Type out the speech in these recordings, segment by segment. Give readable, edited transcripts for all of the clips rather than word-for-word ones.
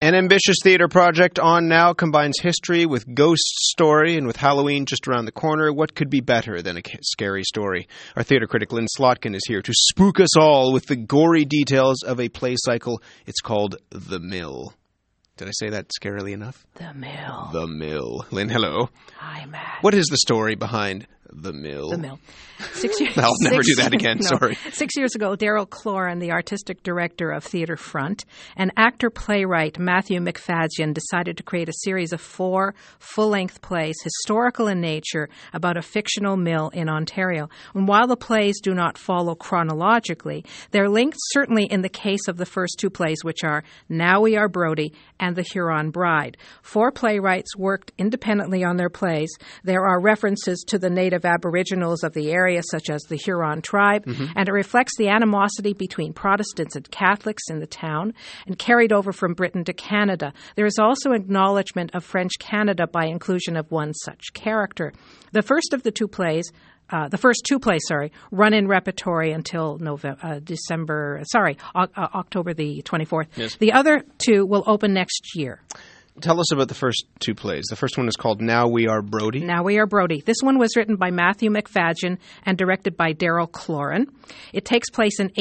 An ambitious theater project on now combines history with ghost story, and with Halloween just around the corner, what could be better than a scary story? Our theater critic Lynn Slotkin is here to spook us all with the gory details of a play cycle. It's called The Mill. Did I say that scarily enough? The Mill. The Mill. Lynn, hello. Hi, Matt. What is the story behind The Mill? The Mill. 6 years. I'll never do that again. No. Sorry. 6 years ago, Daryl Cloran, the artistic director of Theatre Front, and actor-playwright Matthew Macfadyen decided to create a series of 4 full-length plays, historical in nature, about a fictional mill in Ontario. And while the plays do not follow chronologically, they're linked certainly in the case of the first 2 plays, which are Now We Are Brody and The Huron Bride. 4 playwrights worked independently on their plays. There are references to the native Aboriginals of the area, such as the Huron tribe, and it reflects the animosity between Protestants and Catholics in the town and carried over from Britain to Canada. There is also acknowledgement of French Canada by inclusion of one such character. The first of the 2 plays the first 2 plays, run in repertory until October the 24th. Yes. The other 2 will open next year. Tell us about the first 2 plays. The first one is called Now We Are Brody. Now We Are Brody. This one was written by Matthew Macfadyen and directed by Daryl Cloran. It takes place in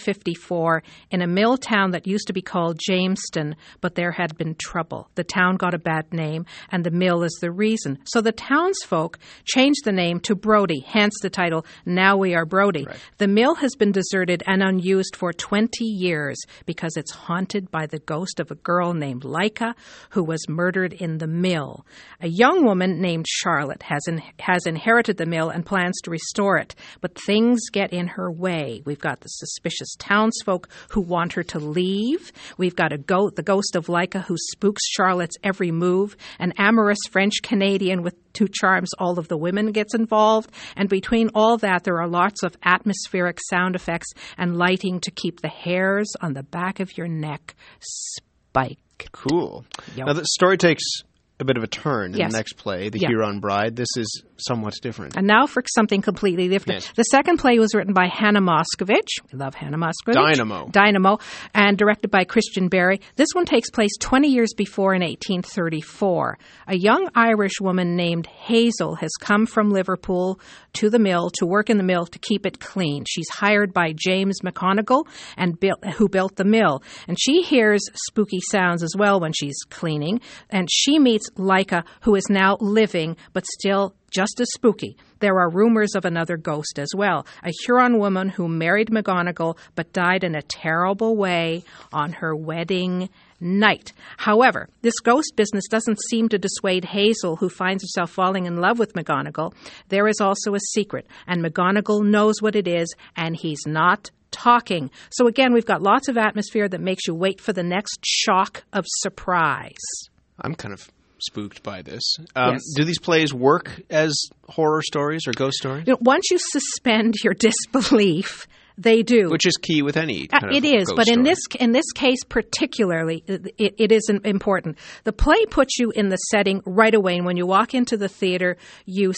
1854 in a mill town that used to be called Jamestown, but there had been trouble. The town got a bad name, and the mill is the reason. So the townsfolk changed the name to Brody, hence the title Now We Are Brody. Right. The mill has been deserted and unused for 20 years because it's haunted by the ghost of a girl named Leica who was murdered in the mill. A young woman named Charlotte has inherited the mill and plans to restore it, but things get in her way. We've got the suspicious townsfolk who want her to leave. We've got the ghost of Leica who spooks Charlotte's every move. An amorous French-Canadian with 2 charms, all of the women gets involved. And between all that, there are lots of atmospheric sound effects and lighting to keep the hairs on the back of your neck spiked. Cool. Yep. Now, the story takes a bit of a turn in Yes. the next play, The Huron Bride. This is somewhat different. And now for something completely different. Yes. The second play was written by Hannah Moscovich. We love Hannah Moscovich. Dynamo. And directed by Christian Berry. This one takes place 20 years before in 1834. A young Irish woman named Hazel has come from Liverpool to the mill to work in the mill to keep it clean. She's hired by James McGonigal, who built the mill. And she hears spooky sounds as well when she's cleaning. And she meets Leica, who is now living, but still just as spooky. There are rumors of another ghost as well. A Huron woman who married McGonigal but died in a terrible way on her wedding night. However, this ghost business doesn't seem to dissuade Hazel, who finds herself falling in love with McGonigal. There is also a secret, and McGonigal knows what it is, and he's not talking. So again, we've got lots of atmosphere that makes you wait for the next shock of surprise. I'm kind of spooked by this. Yes. Do these plays work as horror stories or ghost stories? Once you suspend your disbelief, they do. Which is key with any kind of It is, ghost but story. in this case particularly, it is important. The play puts you in the setting right away, and when you walk into the theater, you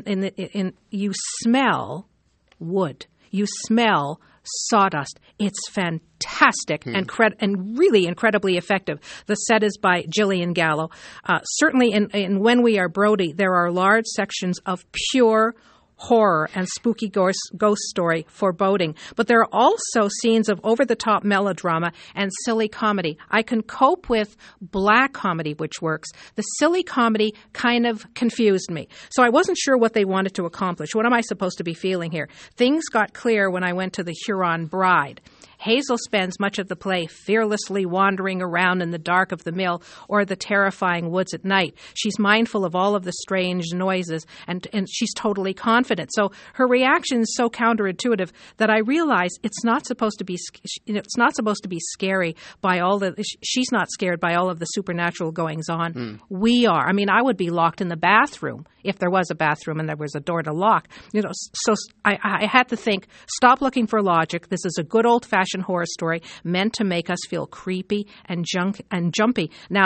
smell wood. You smell sawdust. It's fantastic and really incredibly effective. The set is by Gillian Gallo. Certainly in When We Are Brody, there are large sections of pure horror and spooky ghost story foreboding. But there are also scenes of over-the-top melodrama and silly comedy. I can cope with black comedy, which works. The silly comedy kind of confused me. So I wasn't sure what they wanted to accomplish. What am I supposed to be feeling here? Things got clear when I went to The Huron Bride. Hazel spends much of the play fearlessly wandering around in the dark of the mill or the terrifying woods at night. She's mindful of all of the strange noises, and she's totally confident. So her reaction is so counterintuitive that I realize it's not supposed to be scary by all the. She's not scared by all of the supernatural goings on. We are. I mean, I would be locked in the bathroom if there was a bathroom and there was a door to lock. So I had to think. Stop looking for logic. This is a good old-fashioned horror story meant to make us feel creepy and jumpy. Now,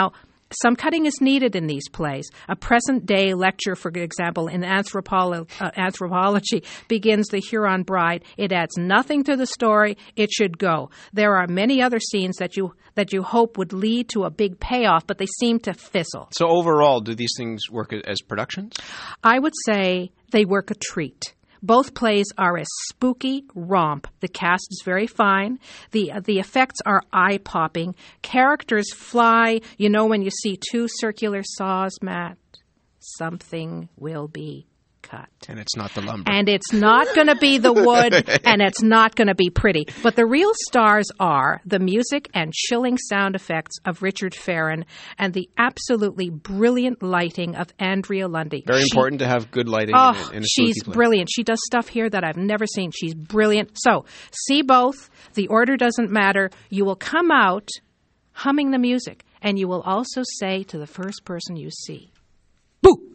some cutting is needed in these plays. A present-day lecture, for example, in anthropology begins The Huron Bride. It adds nothing to the story. It should go. There are many other scenes that you hope would lead to a big payoff, but they seem to fizzle. So overall, do these things work as productions? I would say they work a treat. Both plays are a spooky romp. The cast is very fine. The effects are eye-popping. Characters fly. You know when you see two circular saws, Matt, something will be cut. And it's not the lumber. And it's not going to be the wood, and it's not going to be pretty. But the real stars are the music and chilling sound effects of Richard Farron and the absolutely brilliant lighting of Andrea Lundy. Very important to have good lighting in a she's spooky play. Brilliant. She does stuff here that I've never seen. She's brilliant. So, see both. The order doesn't matter. You will come out humming the music, and you will also say to the first person you see, "Boo!"